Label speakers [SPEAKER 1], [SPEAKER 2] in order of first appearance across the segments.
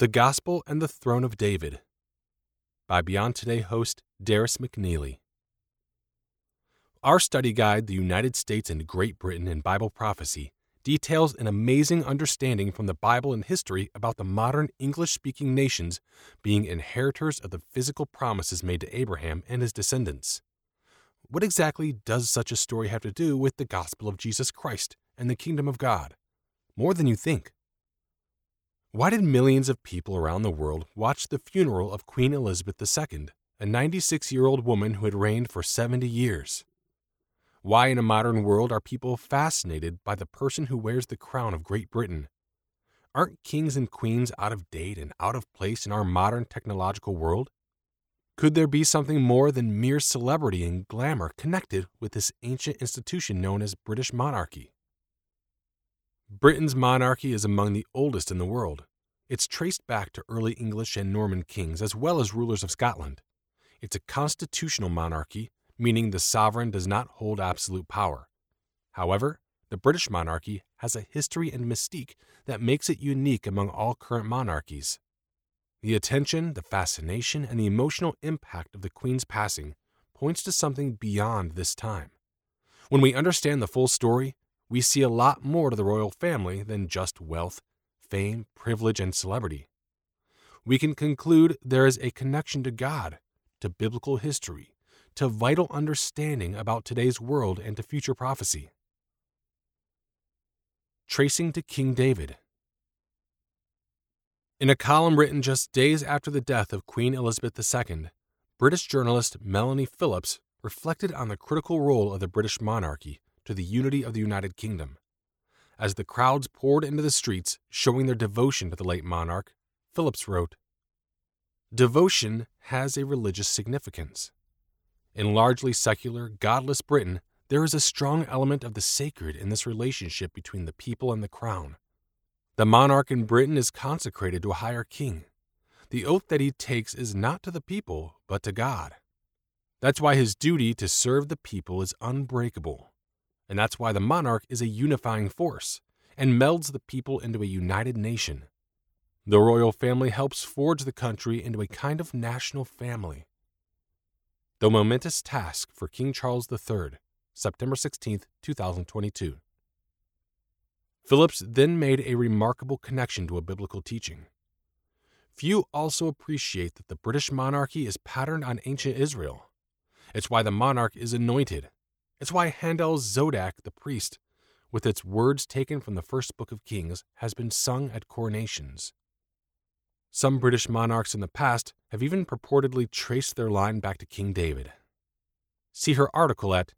[SPEAKER 1] The Gospel and the Throne of David by Beyond Today host Darius McNeely. Our study guide, The United States and Great Britain in Bible Prophecy, details an amazing understanding from the Bible and history about the modern English-speaking nations being inheritors of the physical promises made to Abraham and his descendants. What exactly does such a story have to do with the gospel of Jesus Christ and the kingdom of God? More than you think. Why did millions of people around the world watch the funeral of Queen Elizabeth II, a 96-year-old woman who had reigned for 70 years? Why in a modern world are people fascinated by the person who wears the crown of Great Britain? Aren't kings and queens out of date and out of place in our modern technological world? Could there be something more than mere celebrity and glamour connected with this ancient institution known as British monarchy? Britain's monarchy is among the oldest in the world. It's traced back to early English and Norman kings as well as rulers of Scotland. It's a constitutional monarchy, meaning the sovereign does not hold absolute power. However, the British monarchy has a history and mystique that makes it unique among all current monarchies. The attention, the fascination, and the emotional impact of the Queen's passing points to something beyond this time. When we understand the full story, we see a lot more to the royal family than just wealth, fame, privilege, and celebrity. We can conclude there is a connection to God, to biblical history, to vital understanding about today's world and to future prophecy. Tracing to King David. In a column written just days after the death of Queen Elizabeth II, British journalist Melanie Phillips reflected on the critical role of the British monarchy to the unity of the United Kingdom. As the crowds poured into the streets showing their devotion to the late monarch, Phillips wrote, "Devotion has a religious significance. In largely secular, godless Britain, there is a strong element of the sacred in this relationship between the people and the crown. The monarch in Britain is consecrated to a higher king. The oath that he takes is not to the people, but to God. That's why his duty to serve the people is unbreakable. And that's why the monarch is a unifying force and melds the people into a united nation. The royal family helps forge the country into a kind of national family." The momentous task for King Charles III, September 16, 2022. Phillips then made a remarkable connection to a biblical teaching. Few also appreciate that the British monarchy is patterned on ancient Israel. It's why the monarch is anointed. It's why Handel's Zodak the Priest, with its words taken from the first book of Kings, has been sung at coronations. Some British monarchs in the past have even purportedly traced their line back to King David. See her article at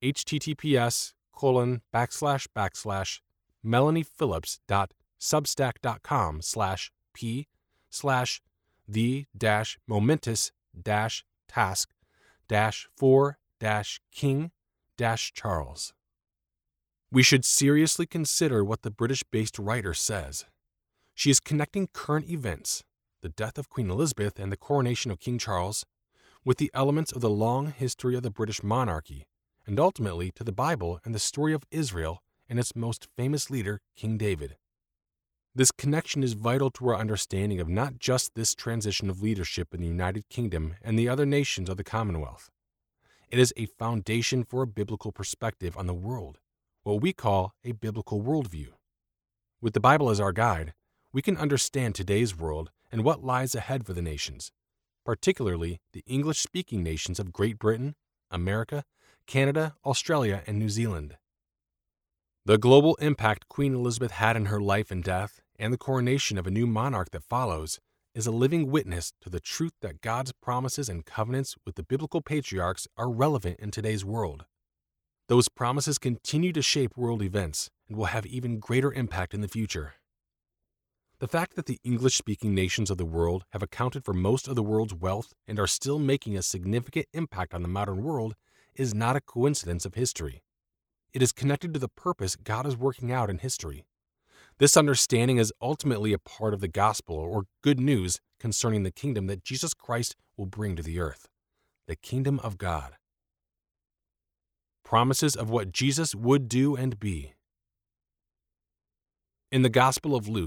[SPEAKER 1] https://melaniepphillips.substack.com/p/the-momentous-task-4-king-Charles. We should seriously consider what the British-based writer says. She is connecting current events, the death of Queen Elizabeth and the coronation of King Charles, with the elements of the long history of the British monarchy, and ultimately to the Bible and the story of Israel and its most famous leader, King David. This connection is vital to our understanding of not just this transition of leadership in the United Kingdom and the other nations of the Commonwealth. It is a foundation for a biblical perspective on the world, what we call a biblical worldview. With the Bible as our guide, we can understand today's world and what lies ahead for the nations, particularly the English-speaking nations of Great Britain, America, Canada, Australia, and New Zealand. The global impact Queen Elizabeth had in her life and death, and the coronation of a new monarch that follows, is a living witness to the truth that God's promises and covenants with the biblical patriarchs are relevant in today's world. Those promises continue to shape world events and will have even greater impact in the future. The fact that the English-speaking nations of the world have accounted for most of the world's wealth and are still making a significant impact on the modern world is not a coincidence of history. It is connected to the purpose God is working out in history. This understanding is ultimately a part of the gospel or good news concerning the kingdom that Jesus Christ will bring to the earth, the kingdom of God. Promises of what Jesus would do and be. In the Gospel of Luke,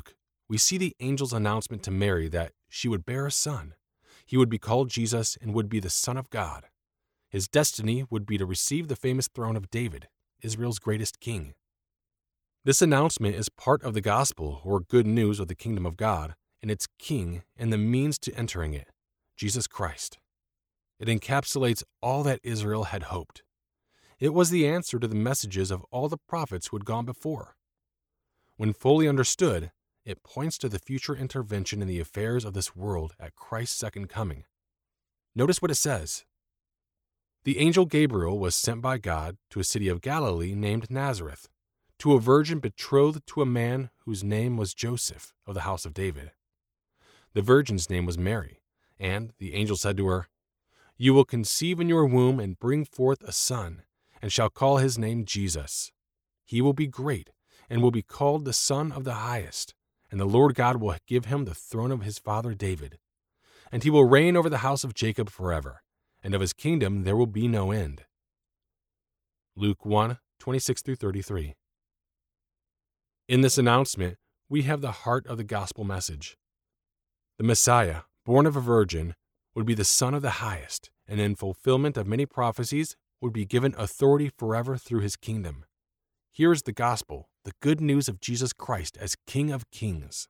[SPEAKER 1] we see the angel's announcement to Mary that she would bear a son. He would be called Jesus and would be the Son of God. His destiny would be to receive the famous throne of David, Israel's greatest king. This announcement is part of the gospel, or good news of the kingdom of God, and its king and the means to entering it, Jesus Christ. It encapsulates all that Israel had hoped. It was the answer to the messages of all the prophets who had gone before. When fully understood, it points to the future intervention in the affairs of this world at Christ's second coming. Notice what it says. The angel Gabriel was sent by God to a city of Galilee named Nazareth, to a virgin betrothed to a man whose name was Joseph of the house of David. The virgin's name was Mary, and the angel said to her, "You will conceive in your womb and bring forth a son, and shall call his name Jesus. He will be great, and will be called the Son of the Highest, and the Lord God will give him the throne of his father David. And he will reign over the house of Jacob forever, and of his kingdom there will be no end." Luke 1:26-33. In this announcement, we have the heart of the gospel message. The Messiah, born of a virgin, would be the Son of the Highest, and in fulfillment of many prophecies, would be given authority forever through his kingdom. Here is the gospel, the good news of Jesus Christ as King of Kings.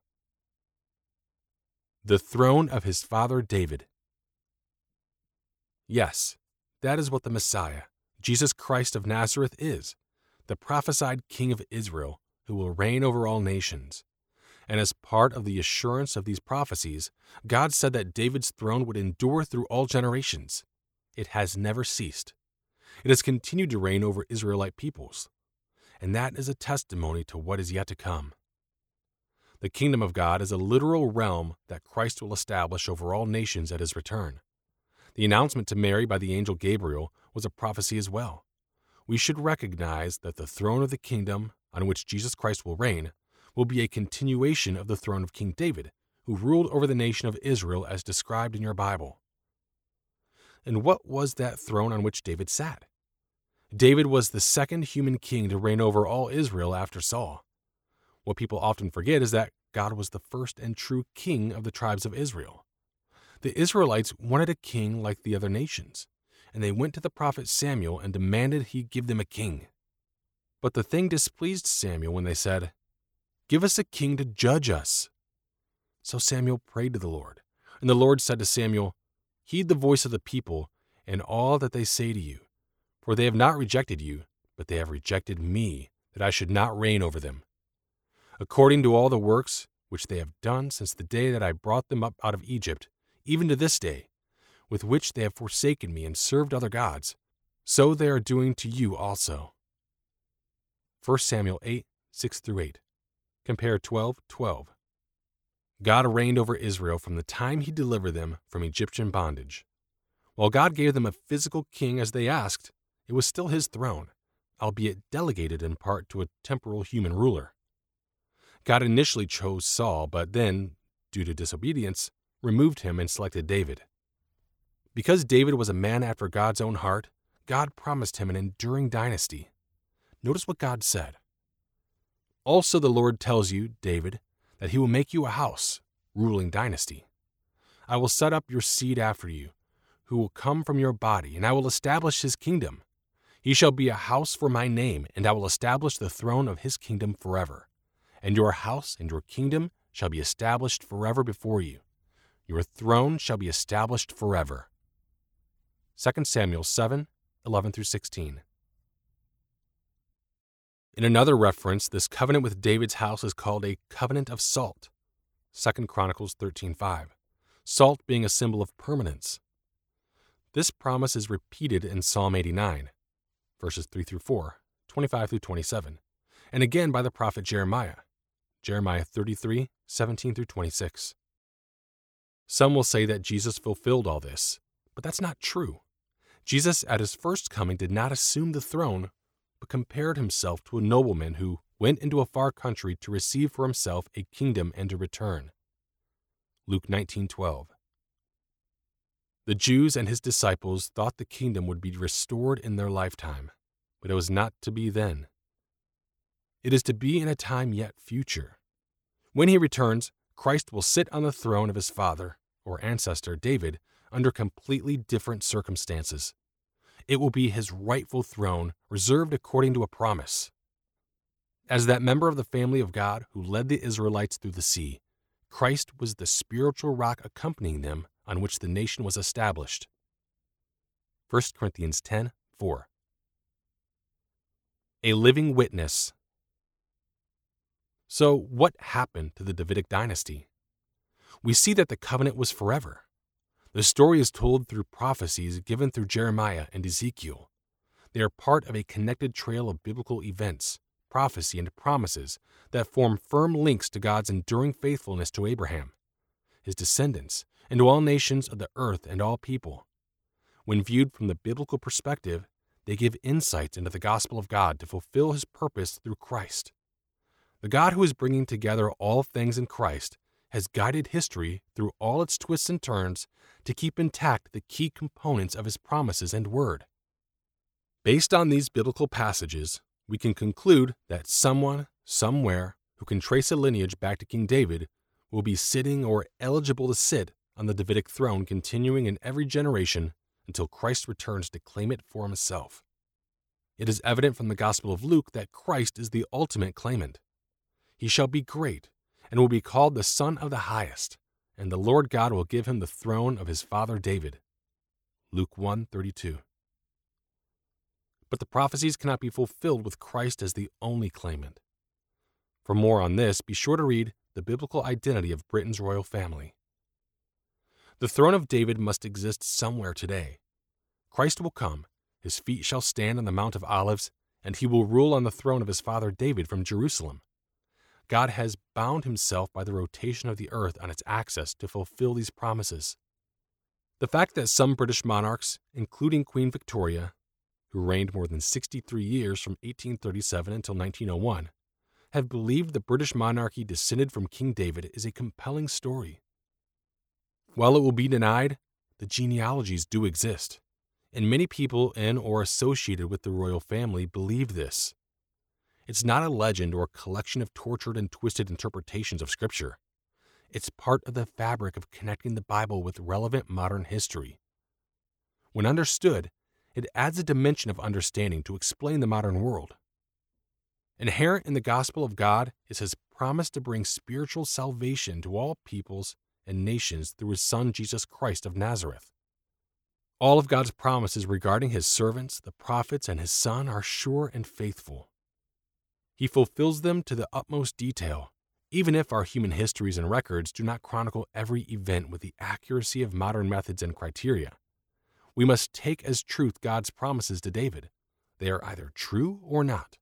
[SPEAKER 1] The throne of his father David. Yes, that is what the Messiah, Jesus Christ of Nazareth, is, the prophesied King of Israel, who will reign over all nations. And as part of the assurance of these prophecies, God said that David's throne would endure through all generations. It has never ceased. It has continued to reign over Israelite peoples. And that is a testimony to what is yet to come. The kingdom of God is a literal realm that Christ will establish over all nations at his return. The announcement to Mary by the angel Gabriel was a prophecy as well. We should recognize that the throne of the kingdom on which Jesus Christ will reign will be a continuation of the throne of King David, who ruled over the nation of Israel as described in your Bible. And what was that throne on which David sat? David was the second human king to reign over all Israel after Saul. What people often forget is that God was the first and true king of the tribes of Israel. The Israelites wanted a king like the other nations, and they went to the prophet Samuel and demanded he give them a king. But the thing displeased Samuel when they said, "Give us a king to judge us." So Samuel prayed to the Lord, and the Lord said to Samuel, "Heed the voice of the people and all that they say to you, for they have not rejected you, but they have rejected me, that I should not reign over them. According to all the works which they have done since the day that I brought them up out of Egypt, even to this day, with which they have forsaken me and served other gods, so they are doing to you also." 1 Samuel 8:6-8. Compare 12:12. God reigned over Israel from the time he delivered them from Egyptian bondage. While God gave them a physical king as they asked, it was still his throne, albeit delegated in part to a temporal human ruler. God initially chose Saul, but then, due to disobedience, removed him and selected David. Because David was a man after God's own heart, God promised him an enduring dynasty. Notice what God said. "Also the Lord tells you, David, that he will make you a house, ruling dynasty. I will set up your seed after you, who will come from your body, and I will establish his kingdom. He shall be a house for my name, and I will establish the throne of his kingdom forever. And your house and your kingdom shall be established forever before you. Your throne shall be established forever." 2 Samuel 7:11-16. In another reference, this covenant with David's house is called a covenant of salt. 2 Chronicles 13:5. Salt being a symbol of permanence. This promise is repeated in Psalm 89, verses 3-4, 25-27, and again by the prophet Jeremiah, Jeremiah 33:17-26. Some will say that Jesus fulfilled all this, but that's not true. Jesus at his first coming did not assume the throne, but compared himself to a nobleman who went into a far country to receive for himself a kingdom and to return. Luke 19:12. The Jews and his disciples thought the kingdom would be restored in their lifetime, but it was not to be then. It is to be in a time yet future. When he returns, Christ will sit on the throne of his father, or ancestor, David, under completely different circumstances. It will be his rightful throne, reserved according to a promise. As that member of the family of God who led the Israelites through the sea, Christ was the spiritual rock accompanying them on which the nation was established. 1 Corinthians 10:4. A living witness. So, what happened to the Davidic dynasty? We see that the covenant was forever. The story is told through prophecies given through Jeremiah and Ezekiel. They are part of a connected trail of biblical events, prophecy, and promises that form firm links to God's enduring faithfulness to Abraham, his descendants, and to all nations of the earth and all people. When viewed from the biblical perspective, they give insights into the gospel of God to fulfill his purpose through Christ. The God who is bringing together all things in Christ has guided history through all its twists and turns to keep intact the key components of his promises and word. Based on these biblical passages, we can conclude that someone, somewhere, who can trace a lineage back to King David will be sitting or eligible to sit on the Davidic throne, continuing in every generation until Christ returns to claim it for himself. It is evident from the Gospel of Luke that Christ is the ultimate claimant. He shall be great and will be called the Son of the Highest, and the Lord God will give him the throne of his father David. Luke 1:32. But the prophecies cannot be fulfilled with Christ as the only claimant. For more on this, be sure to read The Biblical Identity of Britain's Royal Family. The throne of David must exist somewhere today. Christ will come, his feet shall stand on the Mount of Olives, and he will rule on the throne of his father David from Jerusalem. God has bound himself by the rotation of the earth on its axis to fulfill these promises. The fact that some British monarchs, including Queen Victoria, who reigned more than 63 years from 1837 until 1901, have believed the British monarchy descended from King David is a compelling story. While it will be denied, the genealogies do exist, and many people in or associated with the royal family believe this. It's not a legend or a collection of tortured and twisted interpretations of Scripture. It's part of the fabric of connecting the Bible with relevant modern history. When understood, it adds a dimension of understanding to explain the modern world. Inherent in the gospel of God is his promise to bring spiritual salvation to all peoples and nations through his Son Jesus Christ of Nazareth. All of God's promises regarding his servants, the prophets, and his Son are sure and faithful. He fulfills them to the utmost detail, even if our human histories and records do not chronicle every event with the accuracy of modern methods and criteria. We must take as truth God's promises to David. They are either true or not.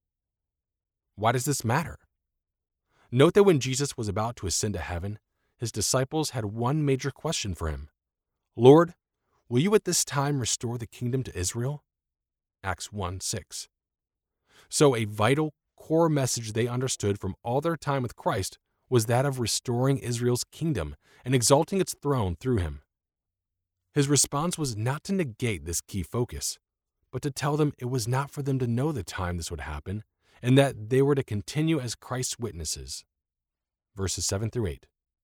[SPEAKER 1] Why does this matter? Note that when Jesus was about to ascend to heaven, his disciples had one major question for him. Lord, will you at this time restore the kingdom to Israel? Acts 1:6. So a vital, core message they understood from all their time with Christ was that of restoring Israel's kingdom and exalting its throne through him. His response was not to negate this key focus, but to tell them it was not for them to know the time this would happen, and that they were to continue as Christ's witnesses. Verses 7-8.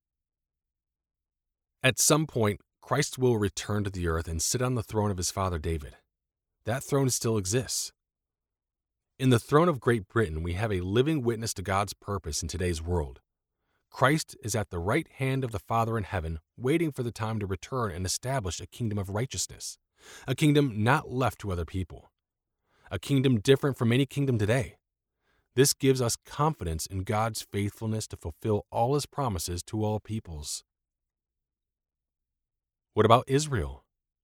[SPEAKER 1] At some point, Christ will return to the earth and sit on the throne of his father David. That throne still exists. In the throne of Great Britain, we have a living witness to God's purpose in today's world. Christ is at the right hand of the Father in heaven, waiting for the time to return and establish a kingdom of righteousness, a kingdom not left to other people, a kingdom different from any kingdom today. This gives us confidence in God's faithfulness to fulfill all his promises to all peoples. What about Israel?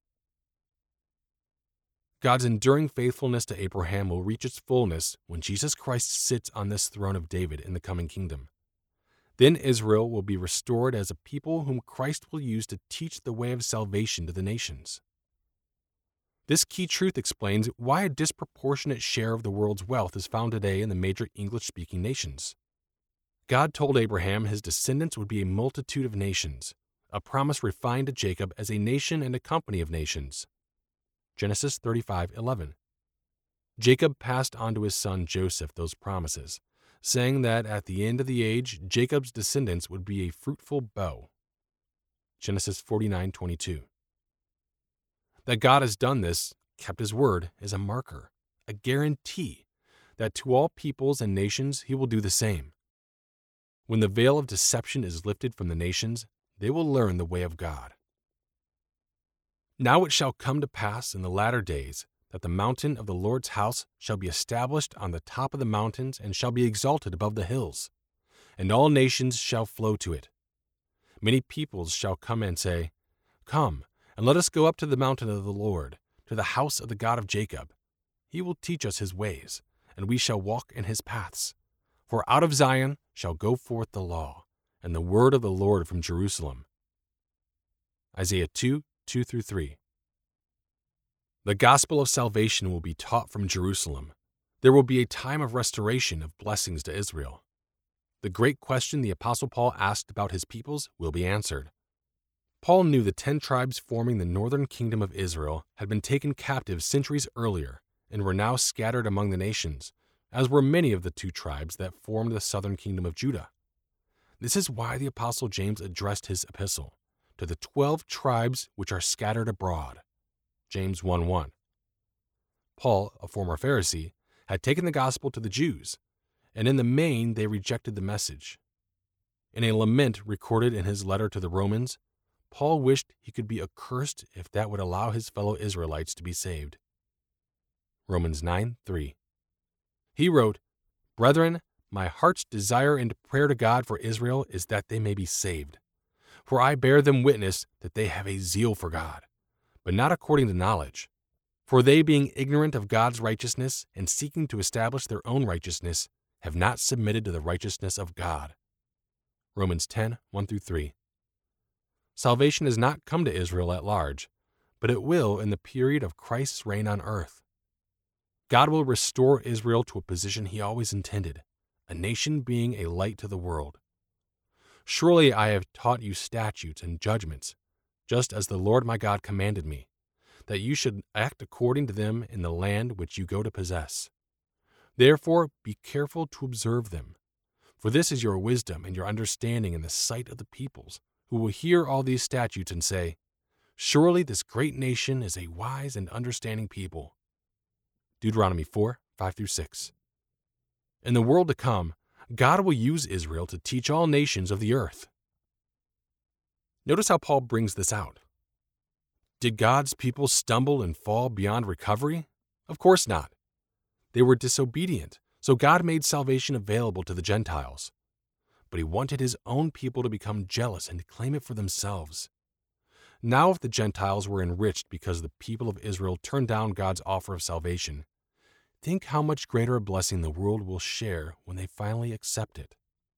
[SPEAKER 1] God's enduring faithfulness to Abraham will reach its fullness when Jesus Christ sits on this throne of David in the coming kingdom. Then Israel will be restored as a people whom Christ will use to teach the way of salvation to the nations. This key truth explains why a disproportionate share of the world's wealth is found today in the major English-speaking nations. God told Abraham his descendants would be a multitude of nations, a promise refined to Jacob as a nation and a company of nations. Genesis 35:11. Jacob passed on to his son Joseph those promises, saying that at the end of the age, Jacob's descendants would be a fruitful bough. Genesis 49:22. That God has done this, kept his word, is a marker, a guarantee that to all peoples and nations he will do the same. When the veil of deception is lifted from the nations, they will learn the way of God. Now it shall come to pass in the latter days that the mountain of the Lord's house shall be established on the top of the mountains and shall be exalted above the hills, and all nations shall flow to it. Many peoples shall come and say, Come, and let us go up to the mountain of the Lord, to the house of the God of Jacob. He will teach us his ways, and we shall walk in his paths. For out of Zion shall go forth the law, and the word of the Lord from Jerusalem. Isaiah 2:2-3. The gospel of salvation will be taught from Jerusalem. There will be a time of restoration of blessings to Israel. The great question the Apostle Paul asked about his peoples will be answered. Paul knew the 10 tribes forming the northern kingdom of Israel had been taken captive centuries earlier and were now scattered among the nations, as were many of the 2 tribes that formed the southern kingdom of Judah. This is why the Apostle James addressed his epistle to the 12 tribes which are scattered abroad. James 1:1. Paul, a former Pharisee, had taken the gospel to the Jews, and in the main they rejected the message. In a lament recorded in his letter to the Romans, Paul wished he could be accursed if that would allow his fellow Israelites to be saved. Romans 9:3. He wrote, Brethren, my heart's desire and prayer to God for Israel is that they may be saved. For I bear them witness that they have a zeal for God, but not according to knowledge. For they, being ignorant of God's righteousness and seeking to establish their own righteousness, have not submitted to the righteousness of God. Romans 10:1-3. Salvation has not come to Israel at large, but it will in the period of Christ's reign on earth. God will restore Israel to a position he always intended, a nation being a light to the world. Surely I have taught you statutes and judgments, just as the Lord my God commanded me, that you should act according to them in the land which you go to possess. Therefore be careful to observe them, for this is your wisdom and your understanding in the sight of the peoples, who will hear all these statutes and say, Surely this great nation is a wise and understanding people. Deuteronomy 4:5-6. In the world to come, God will use Israel to teach all nations of the earth. Notice how Paul brings this out. Did God's people stumble and fall beyond recovery? Of course not. They were disobedient, so God made salvation available to the Gentiles. But he wanted his own people to become jealous and claim it for themselves. Now if the Gentiles were enriched because the people of Israel turned down God's offer of salvation, think how much greater a blessing the world will share when they finally accept it.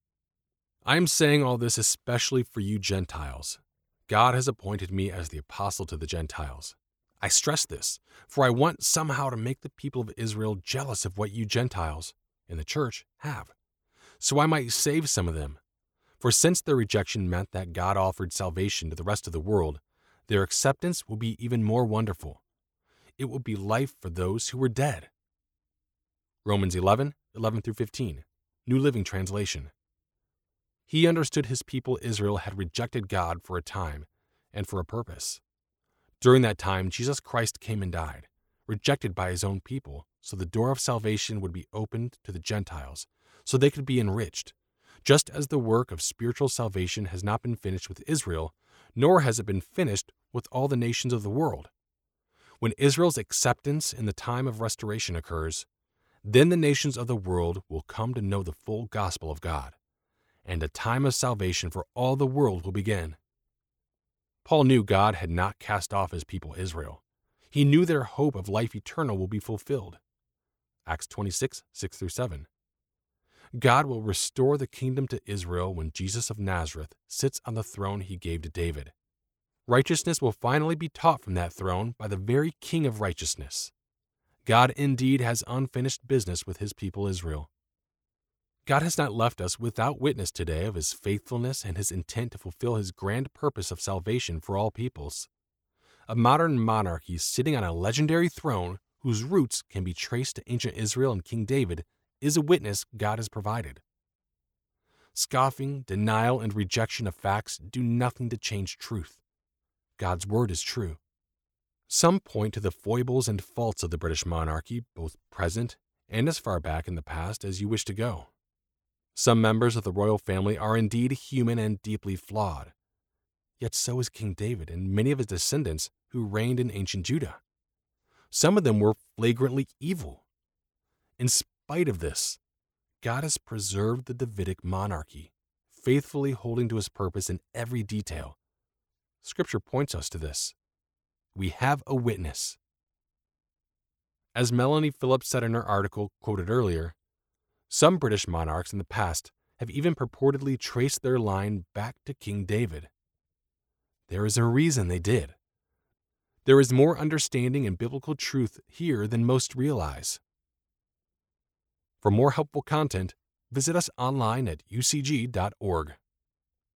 [SPEAKER 1] I am saying all this especially for you Gentiles. God has appointed me as the apostle to the Gentiles. I stress this, for I want somehow to make the people of Israel jealous of what you Gentiles, in the church, have, so I might save some of them. For since their rejection meant that God offered salvation to the rest of the world, their acceptance will be even more wonderful. It will be life for those who were dead. Romans 11:11-15, New Living Translation. He understood his people Israel had rejected God for a time and for a purpose. During that time, Jesus Christ came and died, rejected by his own people, so the door of salvation would be opened to the Gentiles, so they could be enriched, just as the work of spiritual salvation has not been finished with Israel, nor has it been finished with all the nations of the world. When Israel's acceptance in the time of restoration occurs, then the nations of the world will come to know the full gospel of God, and a time of salvation for all the world will begin. Paul knew God had not cast off his people Israel. He knew their hope of life eternal will be fulfilled. Acts 26:6-7. God will restore the kingdom to Israel when Jesus of Nazareth sits on the throne he gave to David. Righteousness will finally be taught from that throne by the very King of righteousness. God indeed has unfinished business with his people Israel. God has not left us without witness today of his faithfulness and his intent to fulfill his grand purpose of salvation for all peoples. A modern monarchy sitting on a legendary throne whose roots can be traced to ancient Israel and King David is a witness God has provided. Scoffing, denial, and rejection of facts do nothing to change truth. God's word is true. Some point to the foibles and faults of the British monarchy, both present and as far back in the past as you wish to go. Some members of the royal family are indeed human and deeply flawed. Yet so is King David and many of his descendants who reigned in ancient Judah. Some of them were flagrantly evil. In spite of this, God has preserved the Davidic monarchy, faithfully holding to his purpose in every detail. Scripture points us to this. We have a witness. As Melanie Phillips said in her article quoted earlier, some British monarchs in the past have even purportedly traced their line back to King David. There is a reason they did. There is more understanding and biblical truth here than most realize. For more helpful content, visit us online at ucg.org.